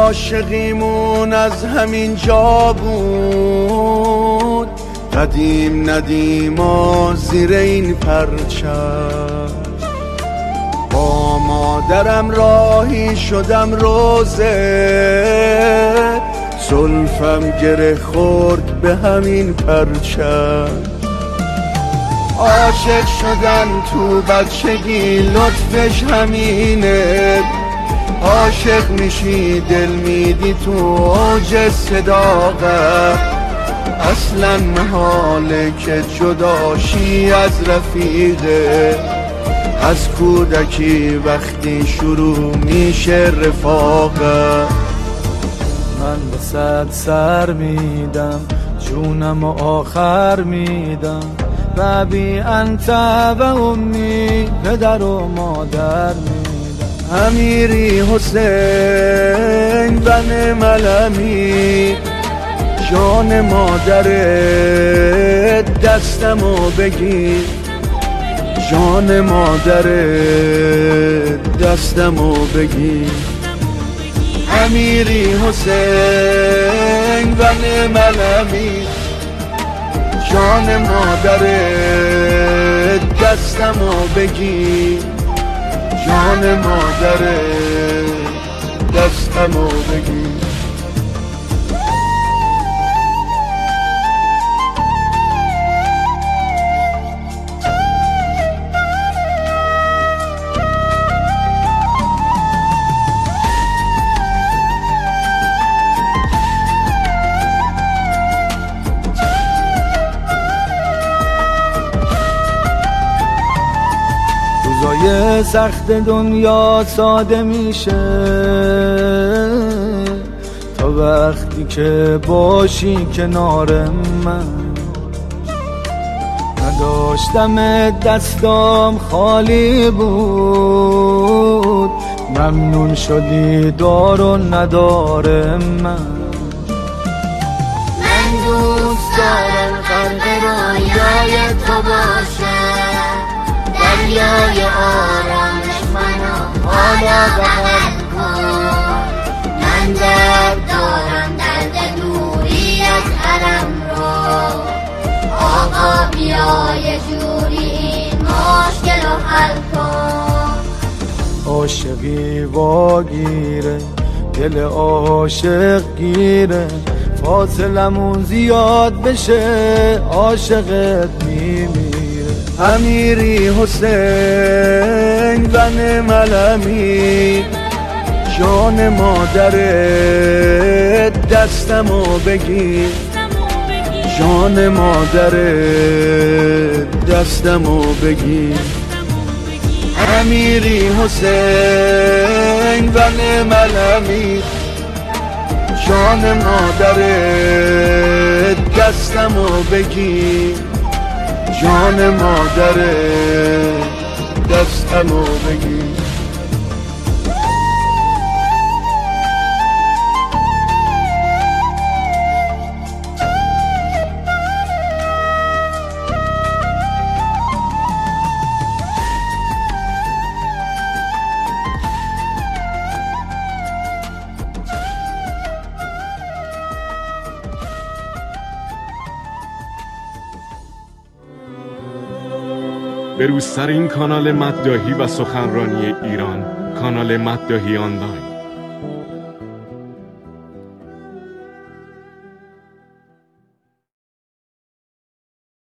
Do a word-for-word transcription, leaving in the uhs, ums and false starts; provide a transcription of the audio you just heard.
عاشقیمون از همین جا بود، قدیم ندیما زیر این پرچم. با مادرم راهی شدم روزه، زلفم گره خورد به همین پرچم. عاشق شدن تو بچگی لطفش همینه، عاشق میشی دل میدی تو اوج صداقت. اصلا محاله که جداشی از رفیقه، از کودکی وقتی شروع میشه رفاقت. من به صد سر میدم جونم و آخر میدم، ربی انت و امی پدر و مادر میدم. امیری حسین بن ملمی، جان مادرت دستمو بگیر، جان مادرت دستمو بگیر. امیری حسین بن ملمی، جان مادرت دستمو بگیر، جان مادرت دستمو بگیر. روزای سخت دنیا ساده میشه تا وقتی که باشی کنار من. نداشتم دستام خالی بود، ممنون شدی دار و ندار من. من دوست دارم غرق رویای تو باشم، دریای آرامش منو حالا بغل کن. من درد دارم درد دوری از حرم رو، آقا بیا یه جوری این مشکل رو حل کن. عاشقی واگیره دل عاشق گیره، فاصلمون زیاد بشه عاشقت میمیره. امیری حسین بن ملمی، جان مادرت دستمو بگیر، جان مادرت دستمو بگیر. امیری حسین بن ملمی، جان مادرت دستمو بگیر، جان مادرت دستمو بگیر. به روز سر این کانال مداحی و سخنرانی ایران، کانال مداحی آنلاین.